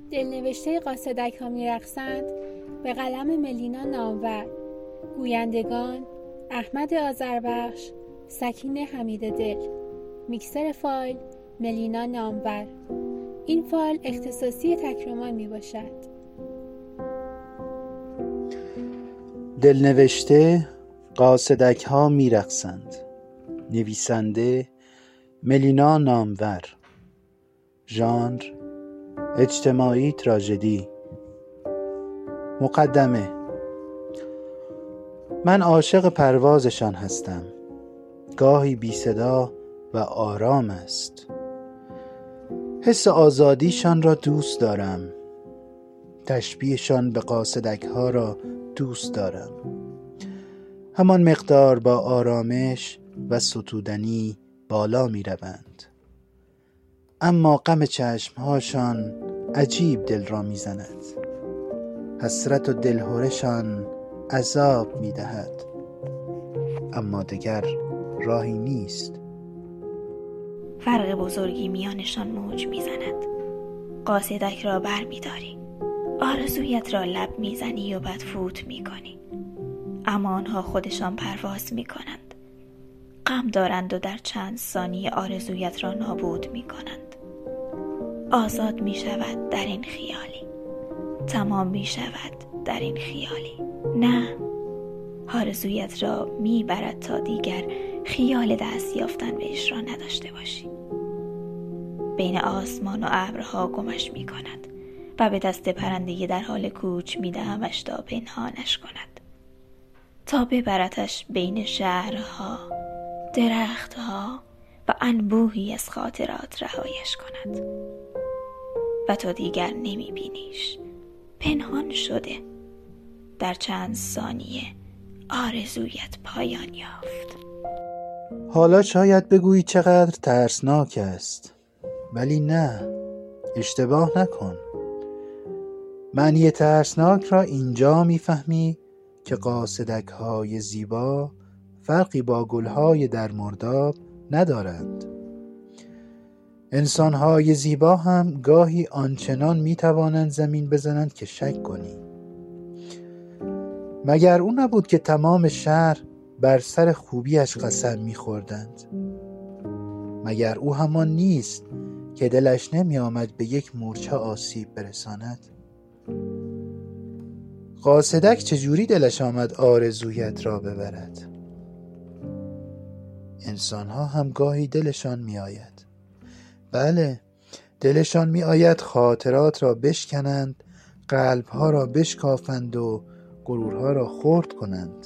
دلنوشته قاصدک‌ها می‌رقصند به قلم ملینا نامور، گویندگان احمد آذربخش، سکینه حمیددل. میکسر فایل ملینا نامور. این فایل اختصاصی تکرمان میباشد. دلنوشته قاصدک‌ها می‌رقصند. نویسنده ملینا نامور. ژانر اجتماعی تراژدی. مقدمه: من عاشق پروازشان هستم. گاهی بی صدا و آرام است. حس آزادیشان را دوست دارم. تشبیهشان به قاصدک‌ها را دوست دارم. همان مقدار با آرامش و ستودنی بالا می روند. اما غم چشمهاشان عجیب دل را می زند. حسرت و دلهرشان عذاب می دهد. اما دگر راهی نیست. فرق بزرگی میانشان موج می زند. قاصدک را بر می داری، آرزویت را لب می زنی و بعد فوت می کنی. اما آنها خودشان پرواز می کنند. غم دارند و در چند ثانیه آرزویت را نابود می کنند. آزاد می شود در این خیالی. تمام می شود در این خیالی. نه، آرزویت را می برد تا دیگر خیال دست یافتن بهش را نداشته باشی. بین آسمان و ابرها گمش می کند و به دست پرندگی در حال کوچ می دهمش تا پنهانش کند، تا ببرتش بین شهرها، درختها و انبوهی از خاطرات رهایش کند و تا دیگر نمی بینیش. پنهان شده. در چند ثانیه آرزویت پایان یافت. حالا شاید بگویی چقدر ترسناک است، ولی نه، اشتباه نکن. معنی ترسناک را اینجا میفهمی که قاصدک‌های زیبا فرقی با گل‌های در مرداب ندارند. انسان‌های زیبا هم گاهی آنچنان میتوانند زمین بزنند که شک کنی. مگر او نبود که تمام شهر بر سر خوبیش قسم می‌خوردند؟ مگر او همان نیست که دلش نمی آمد به یک مورچه آسیب برساند؟ قاصدک چجوری دلش آمد آرزویت را ببرد؟ انسان‌ها هم گاهی دلشان می آید. بله، دلشان می آید خاطرات را بشکنند، قلبها را بشکافند و غرورها را خرد کنند.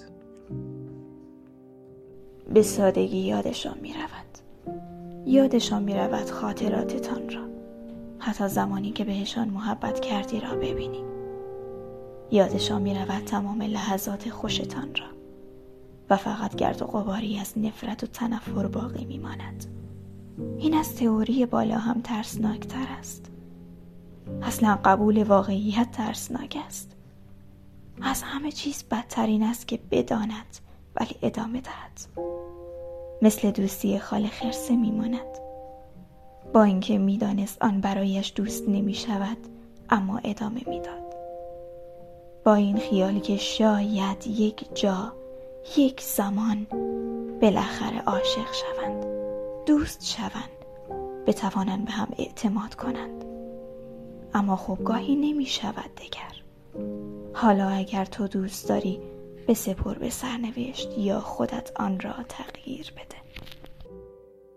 به سادگی یادشان می رود. یادشان می رود خاطراتتان را، حتی زمانی که بهشان محبت کردی را ببینی. یادشان می رود تمام لحظات خوشتان را و فقط گرد و غباری از نفرت و تنفر باقی می ماند. این از تئوری بالا هم ترسناک تر است. اصلا قبول واقعیت ترسناک است. از همه چیز بدترین است که بداند ولی ادامه دهد. مثل دوستی خال خرسه می ماند. با اینکه می دانست آن برایش دوست نمی شود، اما ادامه می داد. با این خیال که شاید یک جا، یک زمان بالاخره عاشق شوند، دوست شوند، بتوانند به هم اعتماد کنند. اما خب گاهی نمی شود دگر. حالا اگر تو دوست داری، بسپر به سرنوشت یا خودت آن را تغییر بده.